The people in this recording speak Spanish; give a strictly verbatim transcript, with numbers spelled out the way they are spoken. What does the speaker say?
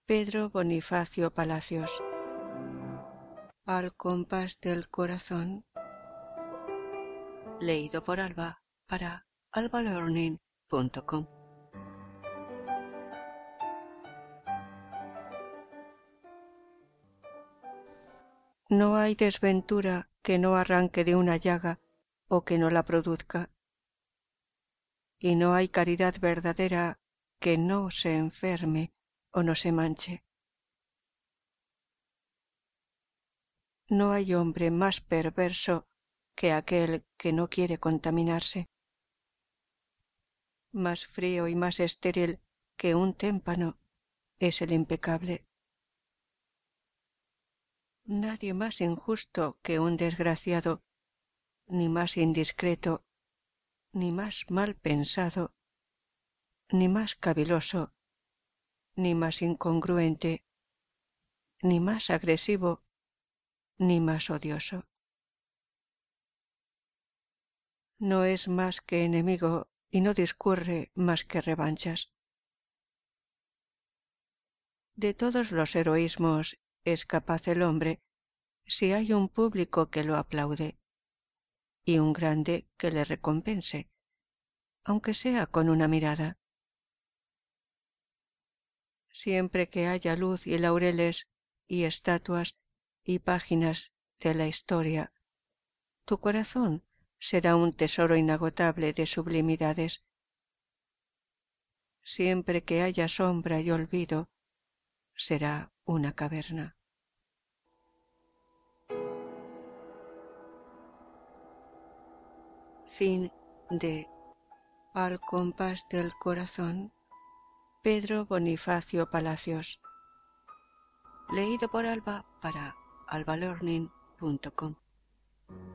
Pedro Bonifacio Palacios. Al compás del corazón. Leído por Alba para alba learning punto com. No hay desventura que no arranque de una llaga o que no la produzca, y no hay caridad verdadera que no se enferme o no se manche. No hay hombre más perverso que aquel que no quiere contaminarse, más frío y más estéril que un témpano es el impecable. Nadie más injusto que un desgraciado, ni más indiscreto, ni más mal pensado, ni más caviloso, ni más incongruente, ni más agresivo, ni más odioso. No es más que enemigo y no discurre más que revanchas. De todos los heroísmos es capaz el hombre si hay un público que lo aplaude y un grande que le recompense, aunque sea con una mirada. Siempre que haya luz y laureles y estatuas y páginas de la historia, tu corazón será un tesoro inagotable de sublimidades. Siempre que haya sombra y olvido, será una caverna. Fin de Al compás del corazón, Pedro Bonifacio Palacios. Leído por Alba para alba learning punto com.